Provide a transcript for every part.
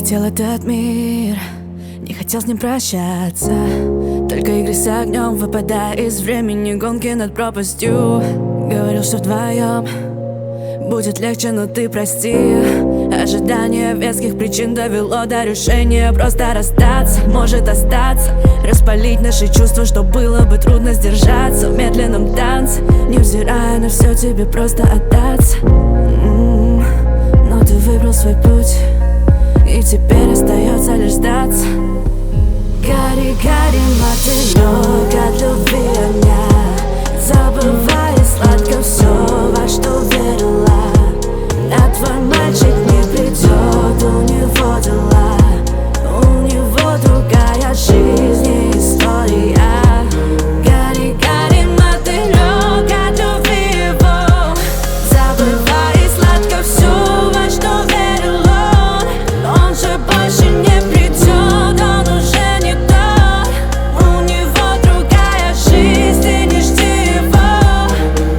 хотел этот мир, не хотел с ним прощаться. Только игры с огнем, выпадая из времени, гонки над пропастью. Говорил, что вдвоем будет легче, но ты прости. Ожидание веских причин довело до решения просто расстаться. Может остаться, распалить наши чувства, что было бы трудно сдержаться в медленном танце. Невзирая на все, тебе просто отдаться. Но ты выбрал свой путь, и теперь остается лишь сдаться. Гори, гори, мотылек от любви огня, забывай сладко все, во что верила. А твой мальчик не придет, у него дела, у него другая жизнь и история. Гори, гори, мотылек от любви его, забывай сладко все, во что верил он. Он же больше не придет, он уже не тот, у него другая жизнь, ты не жди его.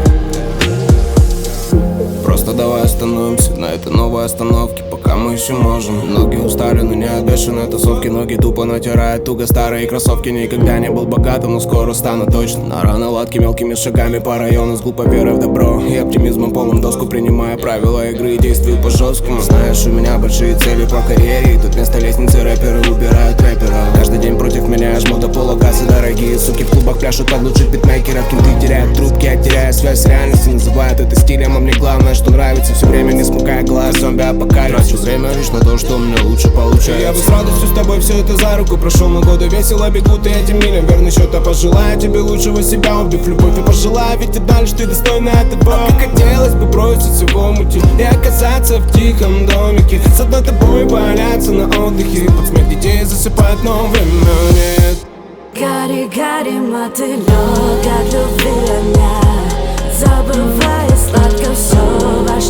Просто давай остановимся на этой новой остановке, пока мы еще можем. Ноги устали, но не от бешеной тусовки. Ноги тупо натирают туго старые кроссовки. Никогда не был богатым, но скоро стану точно. На наладки мелкими шагами по району, с глупой верой в добро и оптимизмом полным доску, принимая правила игры и действую по жесткому. Знаешь, у меня большие цели по карьере, и тут вместо лестницы рэперы выбирают рэпера. Каждый день против меня жму до полугаса. Дорогие суки в клубах пляшут под лучших битмейкеров. Кенты теряют трубки, я теряю связь с реальностью. Называют это стилем, а мне главное, что нравится. Все время не смыкая глаз, зомби-апокалипсис. Трачу время лишь на то, что у меня лучше получается. Я бы с радостью с тобой все это за руку прошел, но годы весело бегут, и этим милям верный счет. Я пожелаю тебе лучшего себя, убив любовь, и пожелаю, ведь ты дальше ты достойна этого. А как хотелось бы бросить всего мути и оказаться в тихом домике, с одной тобой валяться на отдыхе, под смех детей засыпать, но время нет. Гори, гори, мотылек от любви огня, забывай сладко все, во